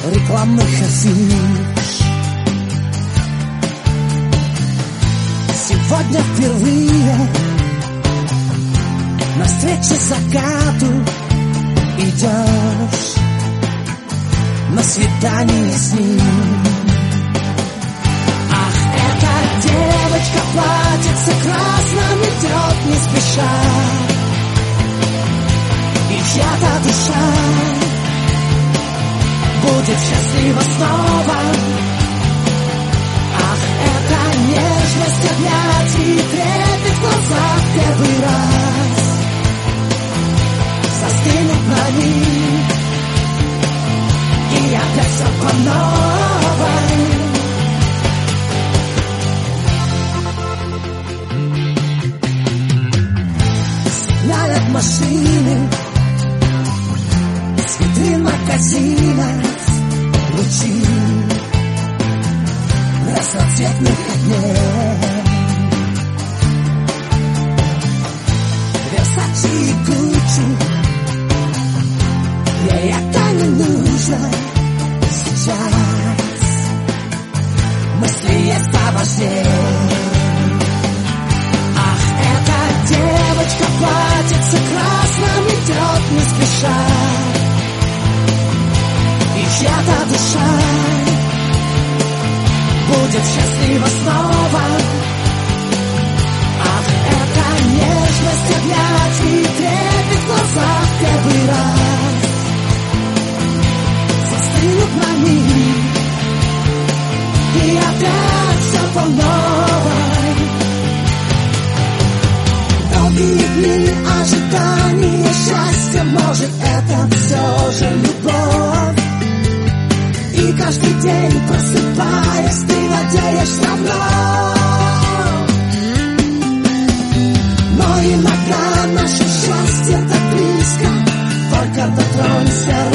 рекламных афиш. Сегодня впервые навстречу закату идешь на свидание с ним. Ах, эта девочка в платьице красном идет не спеша, и чья-то душа будет счастлива снова. Ах, эта нежность, обнять и трепет в глазах первый раз застынут на миг, и опять все по новой. Сигналят машины с витрин магазина, лучи разноцветных огней. Версачи и Гуччи, ей это не нужно сейчас. Мысли есть поважнее. Ах, эта девочка в платьице красном идет не спеша, и чья-то душа будет счастлива снова. Ах, эта нежность, обнять и трепет в глазах первый раз застынут на миг, и опять все по новой. Долгие дни ожидания счастья, может, это все же любовь. И каждый день, просыпаясь, ты надеешься вновь. Но иногда наше счастье так близко, только дотронься